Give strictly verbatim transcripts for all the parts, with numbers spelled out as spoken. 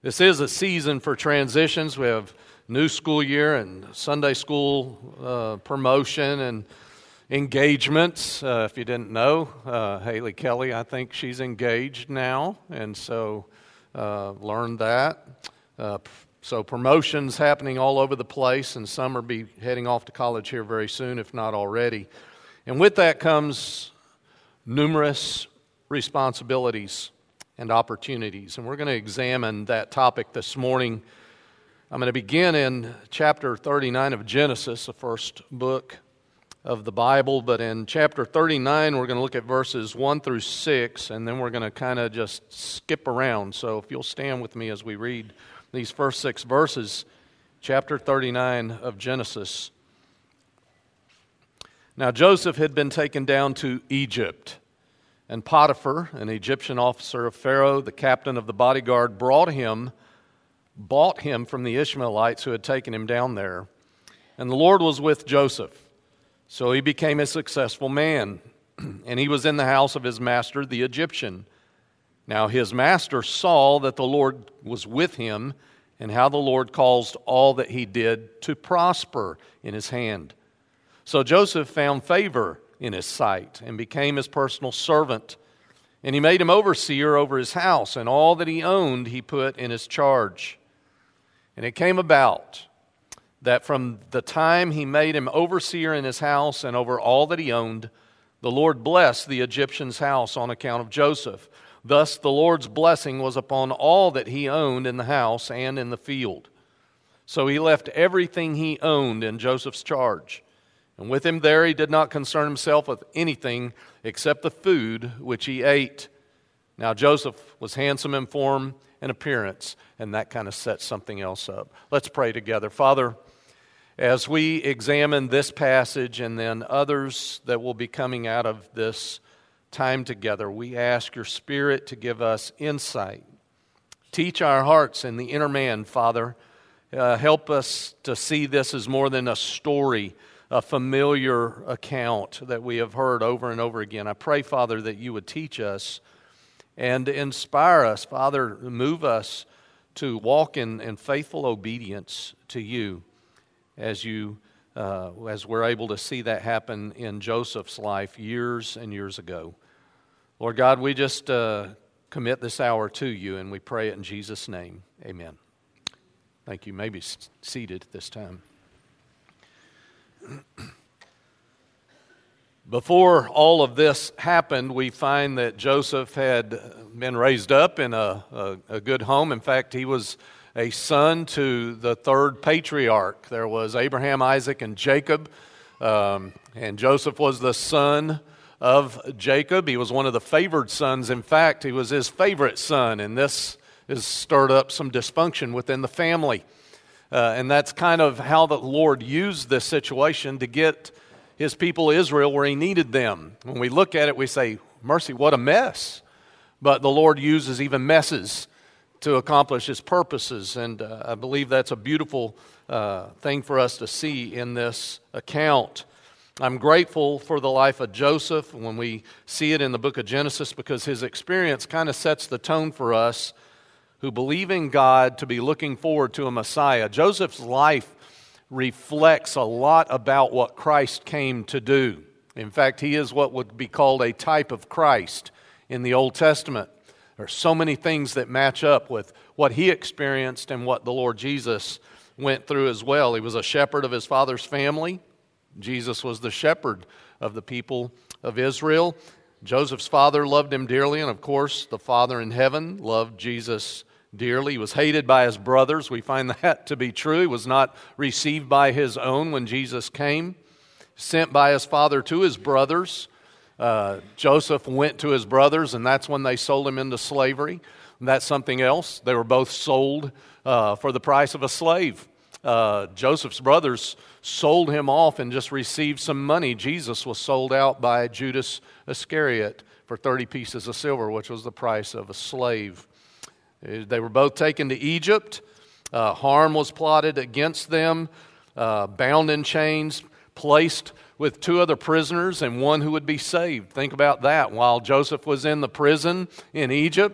This is a season for transitions. We have new school year and Sunday school uh, promotion and engagements. Uh, if you didn't know, uh, Haley Kelly, I think she's engaged now, and so uh, learned that. Uh, so promotions happening all over the place, and some are be heading off to college here very soon, if not already. And with that comes numerous responsibilities and opportunities. And we're going to examine that topic this morning. I'm going to begin in chapter thirty-nine of Genesis, the first book of the Bible. But in chapter thirty-nine, we're going to look at verses one through six, and then we're going to kind of just skip around. So if you'll stand with me as we read these first six verses, chapter thirty-nine of Genesis. Now Joseph had been taken down to Egypt, and Potiphar, an Egyptian officer of Pharaoh, the captain of the bodyguard, brought him, bought him from the Ishmaelites who had taken him down there. And the Lord was with Joseph, so he became a successful man, and he was in the house of his master, the Egyptian. Now his master saw that the Lord was with him, and how the Lord caused all that he did to prosper in his hand. So Joseph found favor in his sight, and became his personal servant. And he made him overseer over his house, and all that he owned he put in his charge. And it came about that from the time he made him overseer in his house and over all that he owned, the Lord blessed the Egyptian's house on account of Joseph. Thus the Lord's blessing was upon all that he owned in the house and in the field. So he left everything he owned in Joseph's charge. And with him there he did not concern himself with anything except the food which he ate. Now Joseph was handsome in form and appearance, and that kind of sets something else up. Let's pray together. Father, as we examine this passage and then others that will be coming out of this time together, we ask your Spirit to give us insight. Teach our hearts in the inner man, Father. Uh, help us to see this as more than a story, a familiar account that we have heard over and over again. I pray, Father, that you would teach us and inspire us, Father, move us to walk in, in faithful obedience to you as you, uh, as we're able to see that happen in Joseph's life years and years ago. Lord God, we just uh, commit this hour to you, and we pray it in Jesus' name. Amen. Thank you. You may be seated this time. Before all of this happened, we find that Joseph had been raised up in a, a, a good home. In fact, he was a son to the third patriarch. There was Abraham, Isaac, and Jacob. Um, and Joseph was the son of Jacob. He was one of the favored sons. In fact, he was his favorite son. And this has stirred up some dysfunction within the family. Uh, and that's kind of how the Lord used this situation to get his people Israel where he needed them. When we look at it, we say, mercy, what a mess. But the Lord uses even messes to accomplish his purposes. And uh, I believe that's a beautiful uh, thing for us to see in this account. I'm grateful for the life of Joseph when we see it in the book of Genesis, because his experience kind of sets the tone for us who believe in God to be looking forward to a Messiah. Joseph's life reflects a lot about what Christ came to do. In fact, he is what would be called a type of Christ in the Old Testament. There are so many things that match up with what he experienced and what the Lord Jesus went through as well. He was a shepherd of his father's family. Jesus was the shepherd of the people of Israel. Joseph's father loved him dearly, and of course, the Father in heaven loved Jesus dearly. He was hated by his brothers. We find that to be true. He was not received by his own when Jesus came. Sent by his father to his brothers. Uh, Joseph went to his brothers, and that's when they sold him into slavery. And that's something else. They were both sold uh, for the price of a slave. Uh, Joseph's brothers sold him off and just received some money. Jesus was sold out by Judas Iscariot for thirty pieces of silver, which was the price of a slave. They were both taken to Egypt. Uh, harm was plotted against them, uh, bound in chains, placed with two other prisoners and one who would be saved. Think about that. While Joseph was in the prison in Egypt,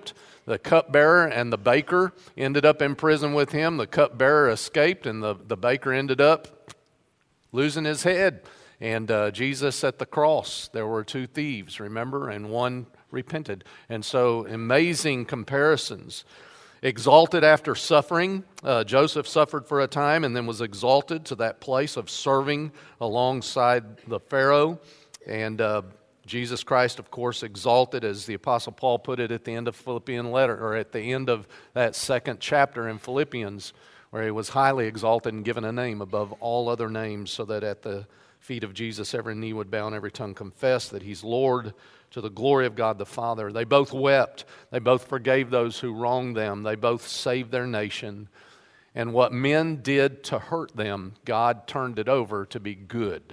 the cupbearer and the baker ended up in prison with him. The cupbearer escaped, and the, the baker ended up losing his head. And uh, Jesus at the cross, there were two thieves, remember, and one repented. And so amazing comparisons. Exalted after suffering. Uh, Joseph suffered for a time and then was exalted to that place of serving alongside the Pharaoh. And uh, Jesus Christ, of course, exalted, as the Apostle Paul put it at the end of Philippian letter, or at the end of that second chapter in Philippians, where he was highly exalted and given a name above all other names, so that at the feet of Jesus every knee would bow and every tongue confess that he's Lord, to the glory of God the Father. They both wept. They both forgave those who wronged them. They both saved their nation. And what men did to hurt them, God turned it over to be good.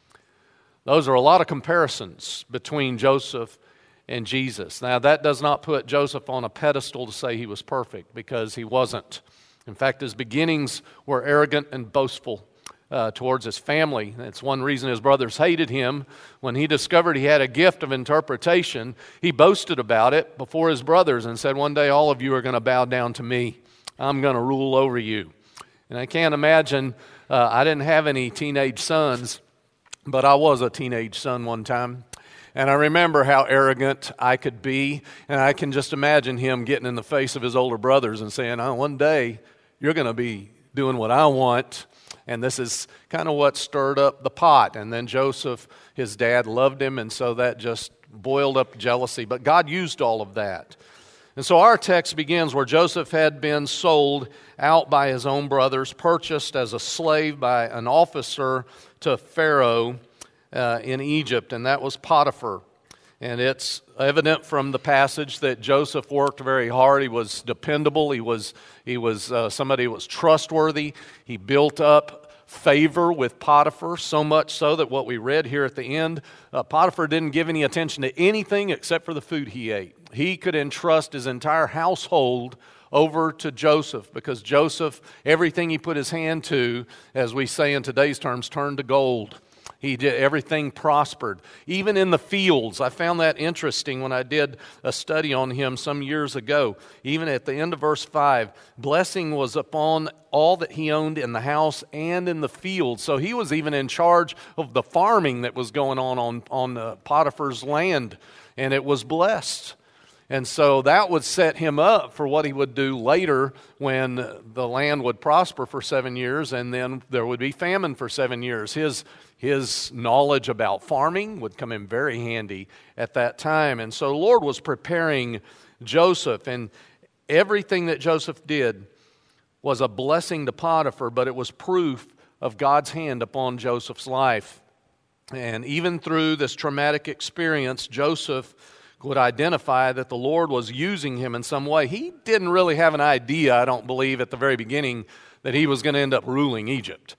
Those are a lot of comparisons between Joseph and Jesus. Now, that does not put Joseph on a pedestal to say he was perfect, because he wasn't. In fact, his beginnings were arrogant and boastful Uh, towards his family. That's one reason his brothers hated him. When he discovered he had a gift of interpretation, he boasted about it before his brothers and said, one day all of you are going to bow down to me. I'm going to rule over you. And I can't imagine, uh, I didn't have any teenage sons, but I was a teenage son one time. And I remember how arrogant I could be, and I can just imagine him getting in the face of his older brothers and saying, oh, one day you're going to be doing what I want. And this is kind of what stirred up the pot. And then Joseph, his dad, loved him, and so that just boiled up jealousy. But God used all of that. And so our text begins where Joseph had been sold out by his own brothers, purchased as a slave by an officer to Pharaoh uh, in Egypt, and that was Potiphar. And it's evident from the passage that Joseph worked very hard. He was dependable. He was he was uh, somebody who was trustworthy. He built up favor with Potiphar, so much so that what we read here at the end, uh, Potiphar didn't give any attention to anything except for the food he ate. He could entrust his entire household over to Joseph, because Joseph, everything he put his hand to, as we say in today's terms, turned to gold. He did, everything prospered. Even in the fields, I found that interesting when I did a study on him some years ago. Even at the end of verse five, blessing was upon all that he owned in the house and in the field. So he was even in charge of the farming that was going on on, on uh, Potiphar's land, and it was blessed. And so that would set him up for what he would do later when the land would prosper for seven years and then there would be famine for seven years. His, his knowledge about farming would come in very handy at that time. And so the Lord was preparing Joseph, and everything that Joseph did was a blessing to Potiphar, but it was proof of God's hand upon Joseph's life. And even through this traumatic experience, Joseph would identify that the Lord was using him in some way. He didn't really have an idea, I don't believe, at the very beginning that he was going to end up ruling Egypt.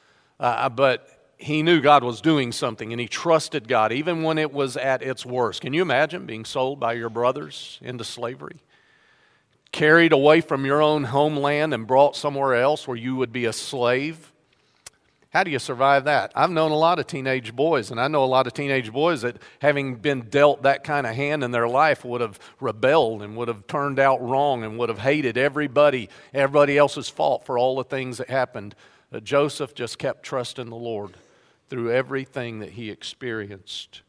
Uh, but he knew God was doing something, and he trusted God, even when it was at its worst. Can you imagine being sold by your brothers into slavery? Carried away from your own homeland and brought somewhere else where you would be a slave? How do you survive that? I've known a lot of teenage boys, and I know a lot of teenage boys that, having been dealt that kind of hand in their life, would have rebelled and would have turned out wrong and would have hated everybody, everybody else's fault for all the things that happened. But Joseph just kept trusting the Lord through everything that he experienced.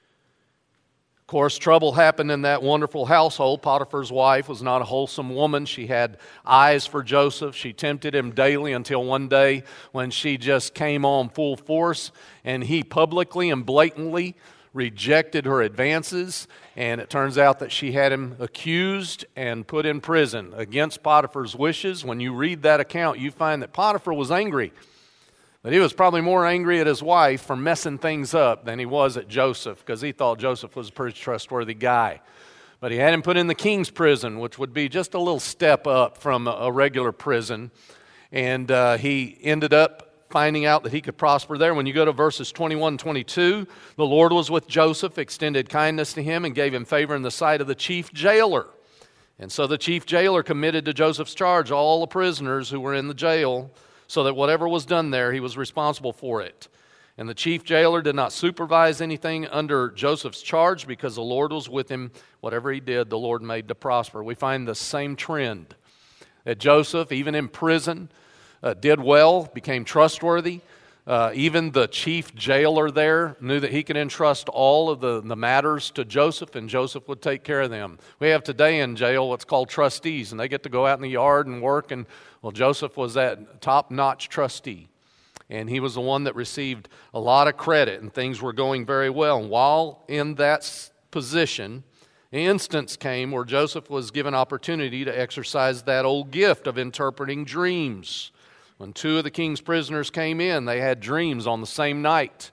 Of course, trouble happened in that wonderful household. Potiphar's wife was not a wholesome woman. She had eyes for Joseph. She tempted him daily until one day when she just came on full force, and he publicly and blatantly rejected her advances, and it turns out that she had him accused and put in prison against Potiphar's wishes. When you read that account, you find that Potiphar was angry. But he was probably more angry at his wife for messing things up than he was at Joseph, because he thought Joseph was a pretty trustworthy guy. But he had him put in the king's prison, which would be just a little step up from a regular prison. And uh, he ended up finding out that he could prosper there. When you go to verses twenty-one and twenty-two, the Lord was with Joseph, extended kindness to him, and gave him favor in the sight of the chief jailer. And so the chief jailer committed to Joseph's charge all the prisoners who were in the jail, so that whatever was done there, he was responsible for it. And the chief jailer did not supervise anything under Joseph's charge because the Lord was with him. Whatever he did, the Lord made to prosper. We find the same trend. That Joseph, even in prison, uh, did well, became trustworthy. Uh, even the chief jailer there knew that he could entrust all of the, the matters to Joseph, and Joseph would take care of them. We have today in jail what's called trustees, and they get to go out in the yard and work. And well, Joseph was that top-notch trustee. And he was the one that received a lot of credit, and things were going very well. And while in that position, an instance came where Joseph was given opportunity to exercise that old gift of interpreting dreams. When two of the king's prisoners came in, they had dreams on the same night.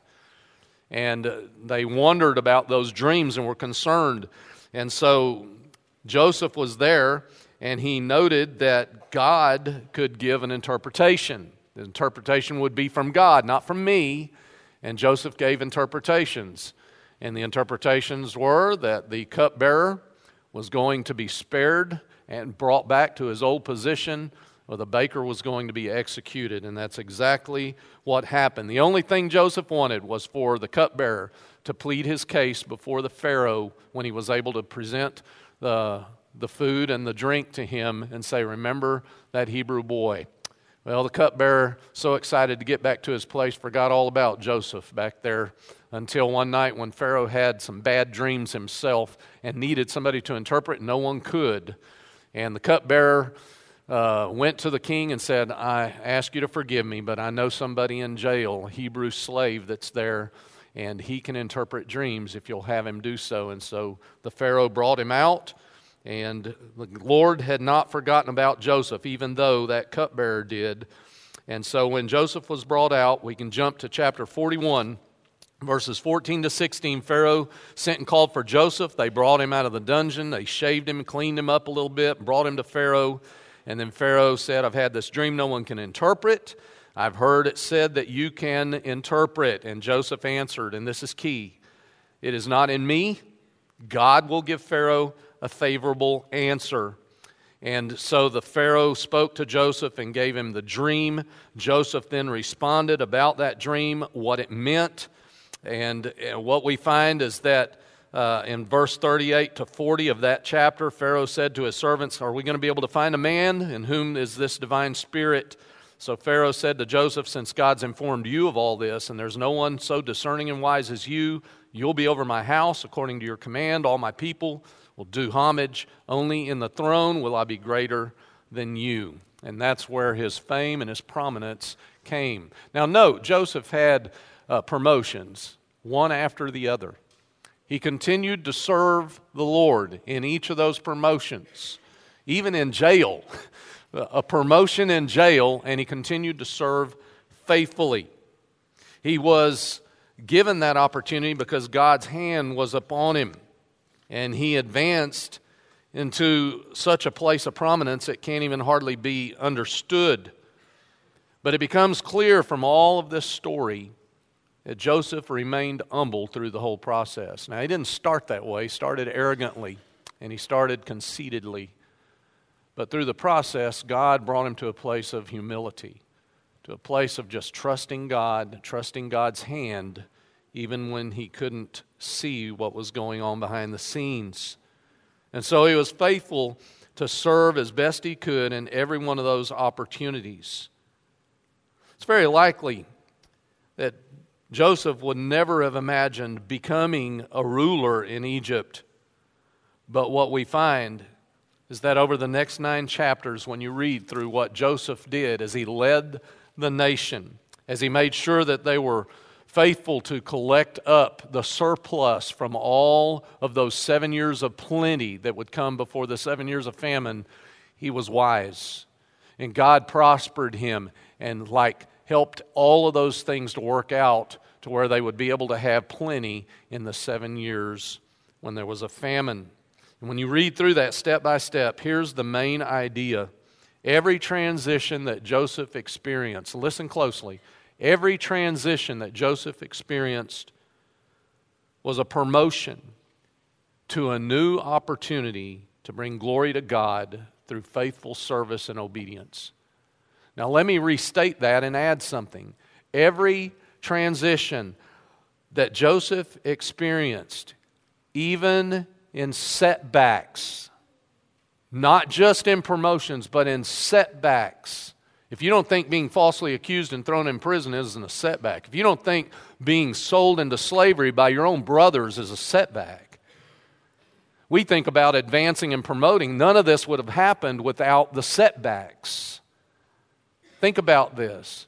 And they wondered about those dreams and were concerned. And so Joseph was there, and he noted that God could give an interpretation. The interpretation would be from God, not from me. And Joseph gave interpretations. And the interpretations were that the cupbearer was going to be spared and brought back to his old position, or the baker was going to be executed. And that's exactly what happened. The only thing Joseph wanted was for the cupbearer to plead his case before the Pharaoh when he was able to present the, the food and the drink to him and say, "Remember that Hebrew boy." Well, the cupbearer, so excited to get back to his place, forgot all about Joseph back there until one night when Pharaoh had some bad dreams himself and needed somebody to interpret, and no one could. And the cupbearer uh, went to the king and said, "I ask you to forgive me, but I know somebody in jail, a Hebrew slave that's there, and he can interpret dreams if you'll have him do so." And so the Pharaoh brought him out. And the Lord had not forgotten about Joseph, even though that cupbearer did. And so when Joseph was brought out, we can jump to chapter forty-one, verses fourteen to sixteen. Pharaoh sent and called for Joseph. They brought him out of the dungeon. They shaved him, cleaned him up a little bit, brought him to Pharaoh. And then Pharaoh said, "I've had this dream no one can interpret. I've heard it said that you can interpret." And Joseph answered, and this is key, "It is not in me. God will give Pharaoh a favorable answer." And so the Pharaoh spoke to Joseph and gave him the dream. Joseph then responded about that dream, what it meant. And what we find is that uh, in verse thirty-eight to forty of that chapter, Pharaoh said to his servants, "Are we going to be able to find a man in whom is this divine spirit?" So Pharaoh said to Joseph, "Since God's informed you of all this, and there's no one so discerning and wise as you, you'll be over my house according to your command. All my people will do homage. Only in the throne will I be greater than you." And that's where his fame and his prominence came. Now note, Joseph had uh, promotions, one after the other. He continued to serve the Lord in each of those promotions, even in jail. A promotion in jail, and he continued to serve faithfully. He was given that opportunity because God's hand was upon him. And he advanced into such a place of prominence it can't even hardly be understood. But it becomes clear from all of this story that Joseph remained humble through the whole process. Now, he didn't start that way. He started arrogantly, and he started conceitedly. But through the process, God brought him to a place of humility, to a place of just trusting God, trusting God's hand, even when he couldn't see what was going on behind the scenes. And so he was faithful to serve as best he could in every one of those opportunities. It's very likely that Joseph would never have imagined becoming a ruler in Egypt. But what we find is that over the next nine chapters, when you read through what Joseph did as he led the nation, as he made sure that they were faithful to collect up the surplus from all of those seven years of plenty that would come before the seven years of famine, he was wise. And God prospered him and like helped all of those things to work out to where they would be able to have plenty in the seven years when there was a famine. And when you read through that step by step, here's the main idea. Every transition that Joseph experienced, listen closely, every transition that Joseph experienced was a promotion to a new opportunity to bring glory to God through faithful service and obedience. Now let me restate that and add something. Every transition that Joseph experienced, even in setbacks, not just in promotions, but in setbacks. If you don't think being falsely accused and thrown in prison isn't a setback, if you don't think being sold into slavery by your own brothers is a setback, we think about advancing and promoting. None of this would have happened without the setbacks. Think about this.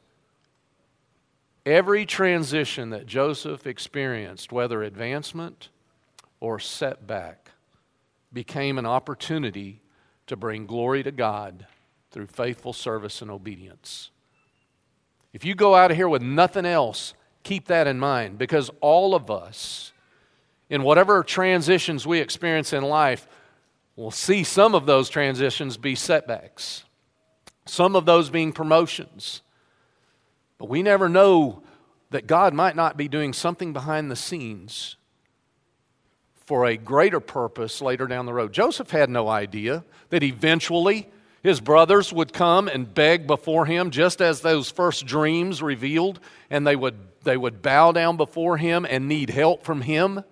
Every transition that Joseph experienced, whether advancement or setback, became an opportunity to bring glory to God through faithful service and obedience. If you go out of here with nothing else, keep that in mind, because all of us, in whatever transitions we experience in life, will see some of those transitions be setbacks, some of those being promotions. But we never know that God might not be doing something behind the scenes for a greater purpose later down the road. Joseph had no idea that eventually his brothers would come and beg before him, just as those first dreams revealed, and they would, they would bow down before him and need help from him.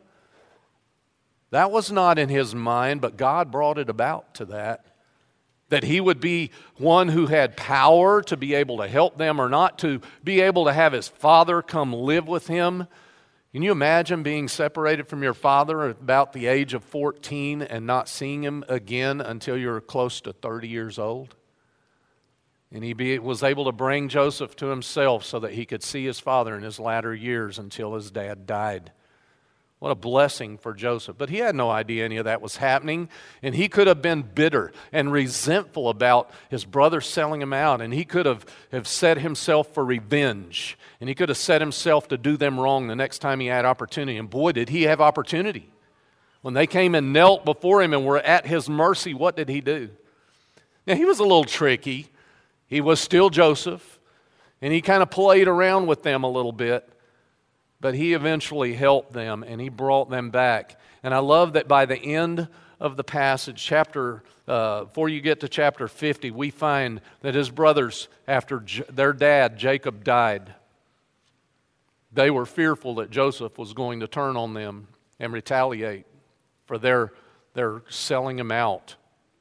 That was not in his mind, but God brought it about to that. That he would be one who had power to be able to help them or not, to be able to have his father come live with him. Can you imagine being separated from your father at about the age of fourteen and not seeing him again until you're close to thirty years old? And he be, was able to bring Joseph to himself so that he could see his father in his latter years until his dad died. What a blessing for Joseph. But he had no idea any of that was happening. And he could have been bitter and resentful about his brother selling him out. And he could have, have set himself for revenge. And he could have set himself to do them wrong the next time he had opportunity. And boy, did he have opportunity. When they came and knelt before him and were at his mercy, what did he do? Now, he was a little tricky. He was still Joseph. And he kind of played around with them a little bit. But he eventually helped them, and he brought them back. And I love that by the end of the passage, chapter uh, before you get to chapter fifty, we find that his brothers, after J- their dad, Jacob, died, they were fearful that Joseph was going to turn on them and retaliate for their, their selling him out.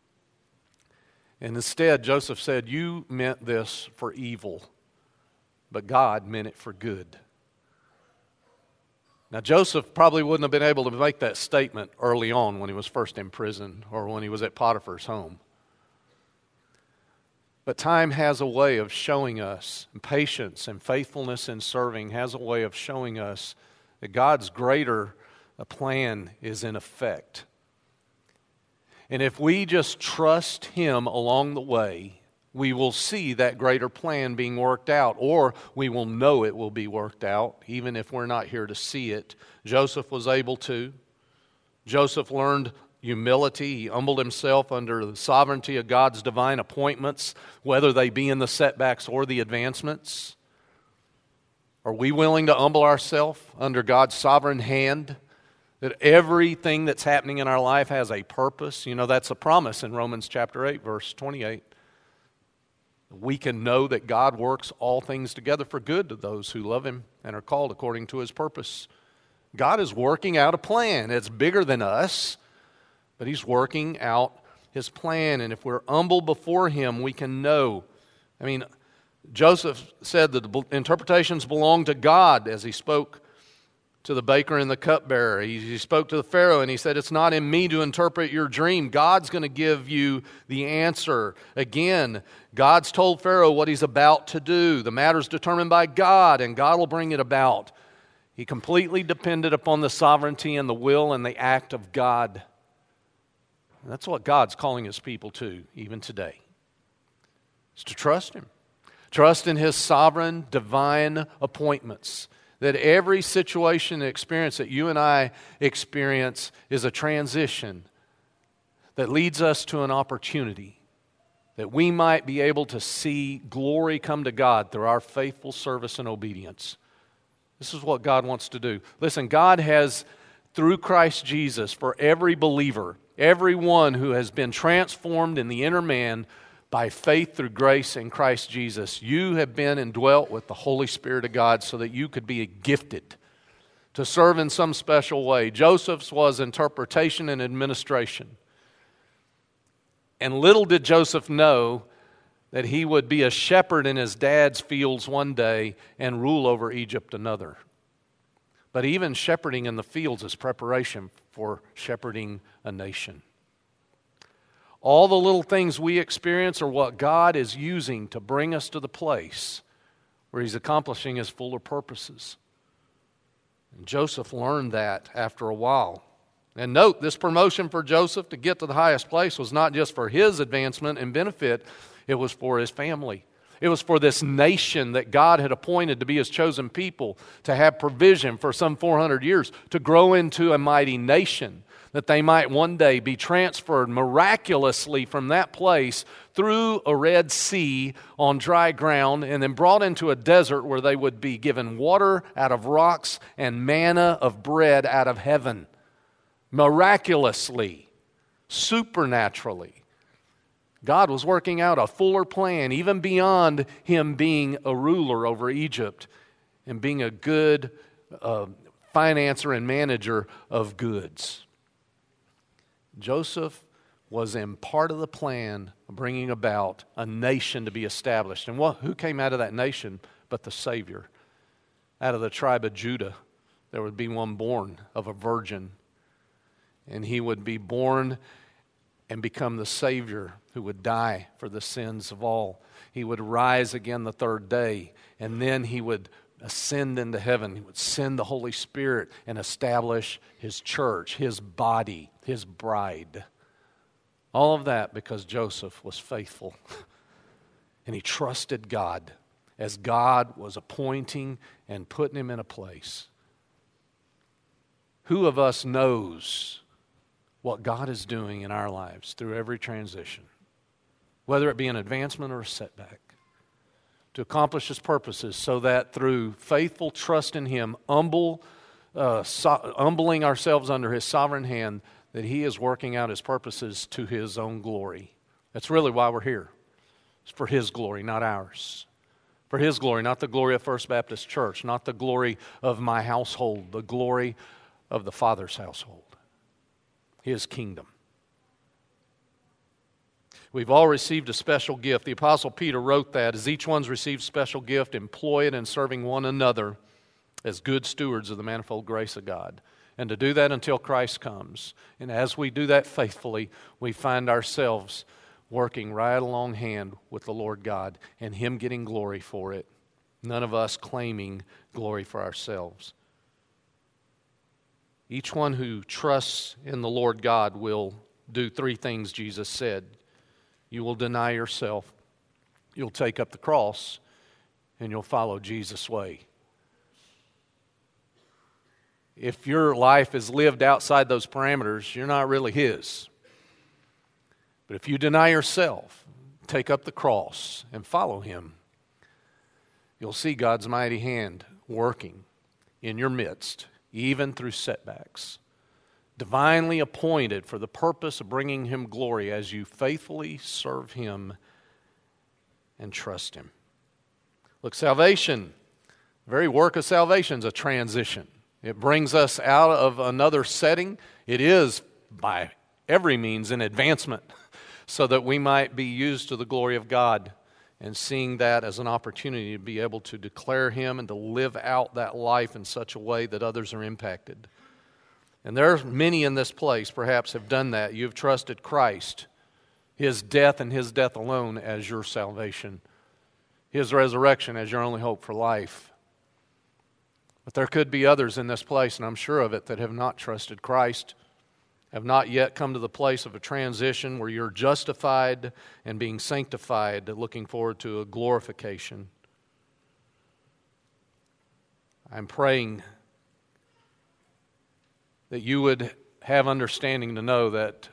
And instead, Joseph said, "You meant this for evil, but God meant it for good." Now, Joseph probably wouldn't have been able to make that statement early on when he was first in prison or when he was at Potiphar's home. But time has a way of showing us, and patience and faithfulness in serving has a way of showing us that God's greater plan is in effect. And if we just trust Him along the way, we will see that greater plan being worked out, or we will know it will be worked out, even if we're not here to see it. Joseph was able to. Joseph learned humility. He humbled himself under the sovereignty of God's divine appointments, whether they be in the setbacks or the advancements. Are we willing to humble ourselves under God's sovereign hand? That everything that's happening in our life has a purpose. You know, that's a promise in Romans chapter eight, verse twenty-eight. We can know that God works all things together for good to those who love Him and are called according to His purpose. God is working out a plan. It's bigger than us, but He's working out His plan. And if we're humble before Him, we can know. I mean, Joseph said that the interpretations belong to God as he spoke to the baker and the cupbearer. He, he spoke to the Pharaoh and he said, "It's not in me to interpret your dream. God's going to give you the answer." Again, God's told Pharaoh what he's about to do. The matter's determined by God, and God will bring it about. He completely depended upon the sovereignty and the will and the act of God. And that's what God's calling His people to, even today. It's to trust Him. Trust in His sovereign, divine appointments. That every situation and experience that you and I experience is a transition that leads us to an opportunity that we might be able to see glory come to God through our faithful service and obedience. This is what God wants to do. Listen, God has, through Christ Jesus, for every believer, everyone who has been transformed in the inner man, By faith through grace in Christ Jesus, you have been indwelt with the Holy Spirit of God so that you could be gifted to serve in some special way. Joseph's was interpretation and administration. And little did Joseph know that he would be a shepherd in his dad's fields one day and rule over Egypt another. But even shepherding in the fields is preparation for shepherding a nation. All the little things we experience are what God is using to bring us to the place where He's accomplishing His fuller purposes. And Joseph learned that after a while. And note, this promotion for Joseph to get to the highest place was not just for his advancement and benefit, it was for his family. It was for this nation that God had appointed to be His chosen people, to have provision for some four hundred years, to grow into a mighty nation, that they might one day be transferred miraculously from that place through a Red Sea on dry ground and then brought into a desert where they would be given water out of rocks and manna of bread out of heaven. Miraculously, supernaturally. God was working out a fuller plan, even beyond him being a ruler over Egypt and being a good uh, financer and manager of goods. Joseph was in part of the plan of bringing about a nation to be established. And what, who came out of that nation but the Savior? Out of the tribe of Judah, there would be one born of a virgin. And he would be born and become the Savior who would die for the sins of all. He would rise again the third day, and then he would ascend into heaven. He would send the Holy Spirit and establish His church, His body, His bride. All of that because Joseph was faithful. And he trusted God as God was appointing and putting him in a place. Who of us knows what God is doing in our lives through every transition, whether it be an advancement or a setback, to accomplish His purposes, so that through faithful trust in Him, humble, uh, so, humbling ourselves under His sovereign hand, that He is working out His purposes to His own glory. That's really why we're here. It's for His glory, not ours. For His glory, not the glory of First Baptist Church, not the glory of my household, the glory of the Father's household, His kingdom. We've all received a special gift. The Apostle Peter wrote that, as each one's received special gift, employ it in serving one another as good stewards of the manifold grace of God. And to do that until Christ comes. And as we do that faithfully, we find ourselves working right along hand with the Lord God and Him getting glory for it. None of us claiming glory for ourselves. Each one who trusts in the Lord God will do three things Jesus said. You will deny yourself, you'll take up the cross, and you'll follow Jesus' way. If your life is lived outside those parameters, you're not really His. But if you deny yourself, take up the cross, and follow Him, you'll see God's mighty hand working in your midst, even through setbacks, divinely appointed for the purpose of bringing Him glory as you faithfully serve Him and trust Him. Look, salvation, the very work of salvation is a transition. It brings us out of another setting. It is, by every means, an advancement so that we might be used to the glory of God, and seeing that as an opportunity to be able to declare Him and to live out that life in such a way that others are impacted. And there are many in this place perhaps have done that. You've trusted Christ, His death and His death alone as your salvation, His resurrection as your only hope for life. But there could be others in this place, and I'm sure of it, that have not trusted Christ, have not yet come to the place of a transition where you're justified and being sanctified, looking forward to a glorification. I'm praying that you would have understanding to know that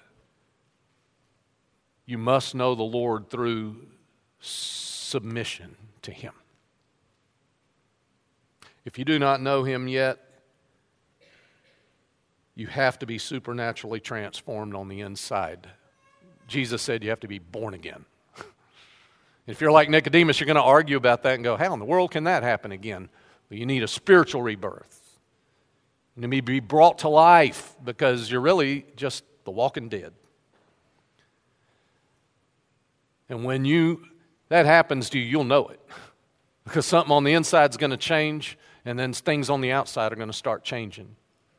you must know the Lord through submission to Him. If you do not know Him yet, you have to be supernaturally transformed on the inside. Jesus said you have to be born again. If you're like Nicodemus, you're going to argue about that and go, how in the world can that happen again? Well, you need a spiritual rebirth. You need to be brought to life because you're really just the walking dead. And when you that happens to you, you'll know it. Because something on the inside is going to change, and then things on the outside are going to start changing.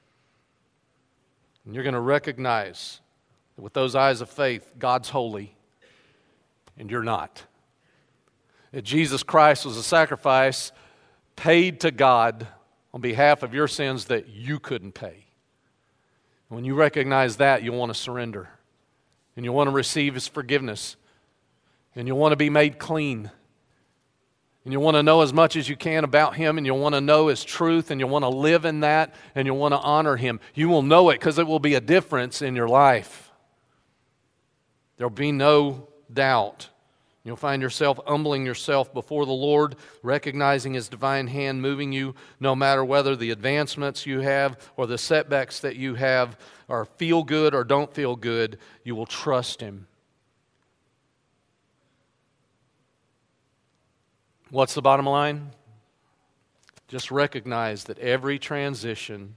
And you're going to recognize that with those eyes of faith, God's holy, and you're not. That Jesus Christ was a sacrifice paid to God on behalf of your sins that you couldn't pay. When you recognize that, you'll want to surrender. And you'll want to receive His forgiveness. And you'll want to be made clean. And you'll want to know as much as you can about Him, and you'll want to know His truth, and you'll want to live in that, and you'll want to honor Him. You will know it because it will be a difference in your life. There'll be no doubt. You'll find yourself humbling yourself before the Lord, recognizing His divine hand moving you, no matter whether the advancements you have or the setbacks that you have are feel good or don't feel good. You will trust Him. What's the bottom line? Just recognize that every transition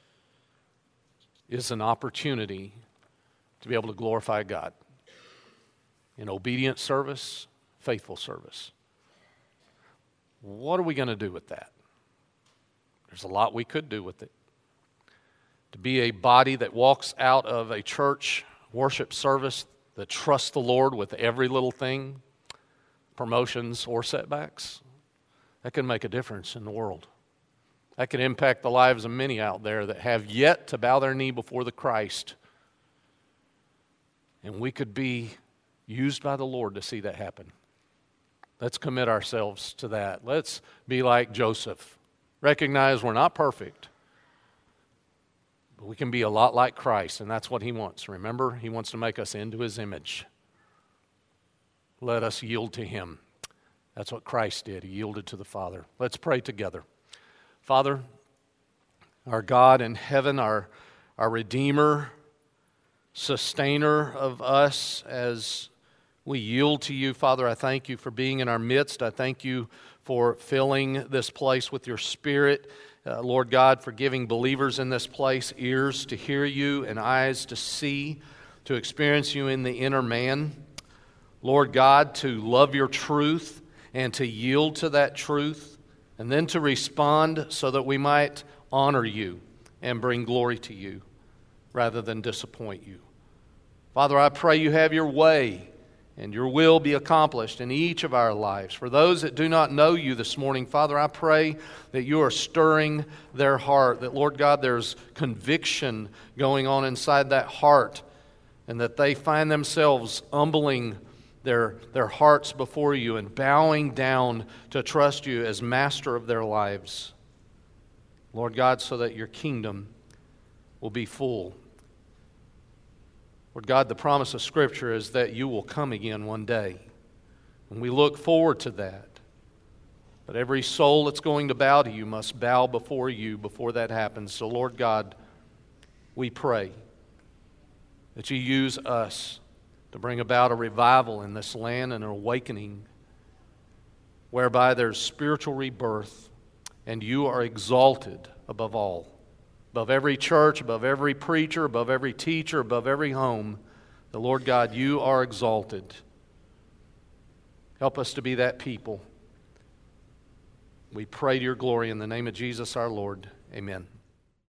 is an opportunity to be able to glorify God in obedient service, faithful service. What are we going to do with that? There's a lot we could do with it. To be a body that walks out of a church worship service that trusts the Lord with every little thing, promotions or setbacks, that can make a difference in the world. That can impact the lives of many out there that have yet to bow their knee before the Christ. And we could be used by the Lord to see that happen. Let's commit ourselves to that. Let's be like Joseph. Recognize we're not perfect, but we can be a lot like Christ, and that's what He wants. Remember, He wants to make us into His image. Let us yield to Him. That's what Christ did. He yielded to the Father. Let's pray together. Father, our God in heaven, our, our Redeemer, sustainer of us as we yield to You, Father, I thank You for being in our midst. I thank You for filling this place with Your Spirit. Uh, Lord God, for giving believers in this place ears to hear You and eyes to see, to experience You in the inner man. Lord God, to love Your truth and to yield to that truth, and then to respond so that we might honor You and bring glory to You rather than disappoint You. Father, I pray You have Your way and Your will be accomplished in each of our lives. For those that do not know You this morning, Father, I pray that You are stirring their heart, that, Lord God, there's conviction going on inside that heart, and that they find themselves humbling their, their hearts before You and bowing down to trust You as master of their lives. Lord God, so that Your kingdom will be full. Lord God, the promise of Scripture is that You will come again one day, and we look forward to that. But every soul that's going to bow to You must bow before You before that happens. So, Lord God, we pray that You use us to bring about a revival in this land and an awakening whereby there's spiritual rebirth and You are exalted above all. Above every church, above every preacher, above every teacher, above every home, the Lord God, You are exalted. Help us to be that people. We pray to Your glory in the name of Jesus our Lord. Amen.